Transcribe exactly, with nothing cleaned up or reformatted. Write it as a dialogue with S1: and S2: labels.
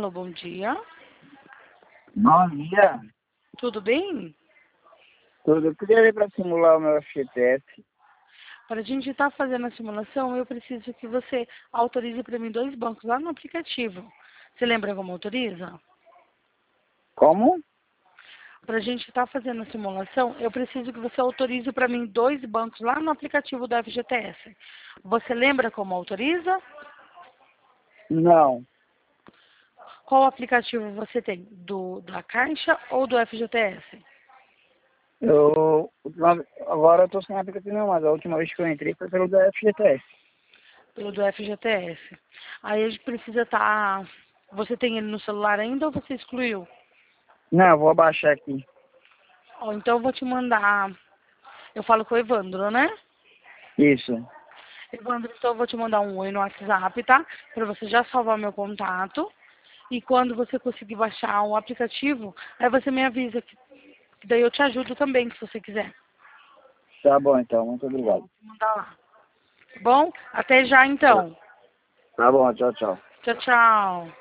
S1: Alô, bom dia.
S2: Bom dia.
S1: Tudo bem?
S2: Tudo. Eu queria ir para simular o meu F G T S.
S1: Para a gente estar fazendo a simulação, eu preciso que você autorize para mim dois bancos lá no aplicativo. Você lembra como autoriza?
S2: Como?
S1: Para a gente estar fazendo a simulação, eu preciso que você autorize para mim dois bancos lá no aplicativo do F G T S. Você lembra como autoriza?
S2: Não.
S1: Qual aplicativo você tem? Do da Caixa ou do F G T S?
S2: Eu, agora eu tô sem aplicativo nenhum, mas a última vez que eu entrei foi pelo da F G T S.
S1: Pelo do F G T S. Aí a gente precisa estar... Você tem ele no celular ainda ou você excluiu?
S2: Não, eu vou abaixar aqui.
S1: Ó, então eu vou te mandar... Eu falo com o Evandro, né?
S2: Isso.
S1: Evandro, então eu vou te mandar um oi no WhatsApp, tá? Pra você já salvar meu contato. E quando você conseguir baixar o aplicativo, aí você me avisa. Que que daí eu te ajudo também, se você quiser.
S2: Tá bom então, muito
S1: Vou
S2: obrigado.
S1: te mandar lá. Tá bom? Até já, então.
S2: Tá bom, tchau, tchau.
S1: Tchau, tchau.